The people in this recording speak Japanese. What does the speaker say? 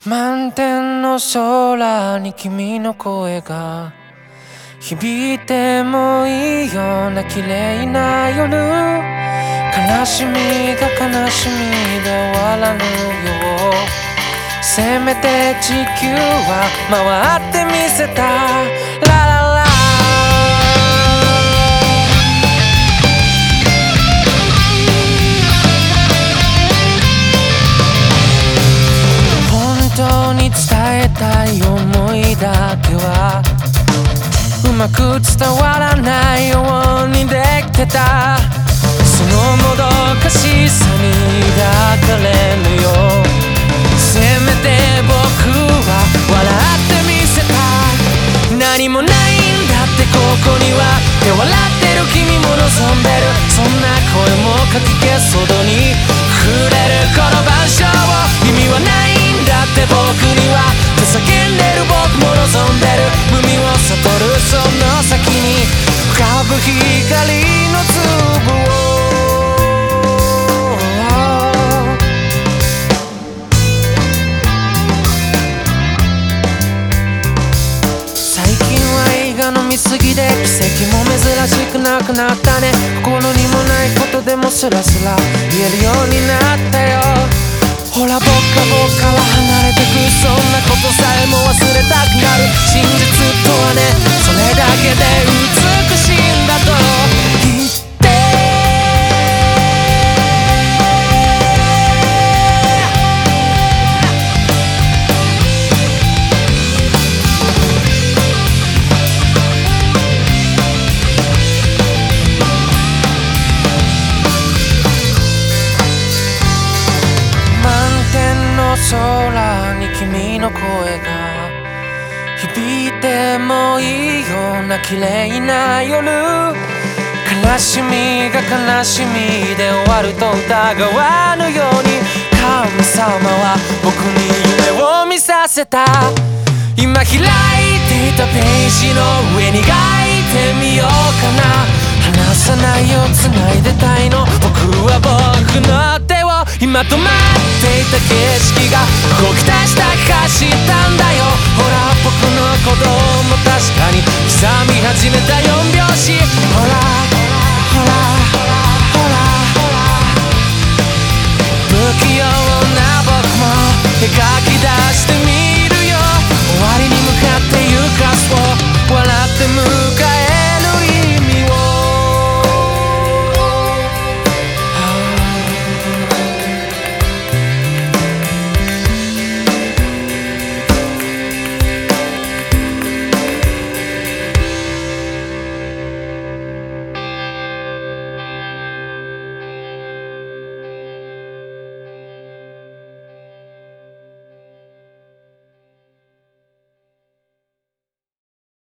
満天の空に君の声が響いてもいいような綺麗な夜、悲しみが悲しみで終わらぬよう、せめて地球は回ってみせた。ラララ本当に伝えたい思いだけはうまく伝わらないようにできてた。そのもどかしさに抱かれぬよう、せめて僕は笑ってみせた。何もないんだってここには、で笑ってる君も望んでる、そんな声もかき消すほどに触れるこの晩鐘を、意味はないんだって僕には、って叫んでる僕も望んでる、無味を悟るその先に浮かぶ光の粒を。飲みすぎで奇跡も珍しくなくなったね。心にもないことでもスラスラ言えるようになったよ。ほら僕が僕から離れてく、そんなことさえも忘れたくなる。真実とはね、それだけで美しいんだと言って空に君の声が響いてもいいような綺麗な夜、悲しみが悲しみで終わると疑わぬように、神様は僕に夢を見させた。今開いていたページの上に書いてみようかな。離さないよ繋いでたいの、僕は僕の手を。今止まっていた景色が動き出した走ったんだよ。ほら僕の鼓動も確かに刻み始めた4拍子。ほらほらほら不器用な僕も描き出してみるよ。終わりに向かって行かそう、笑って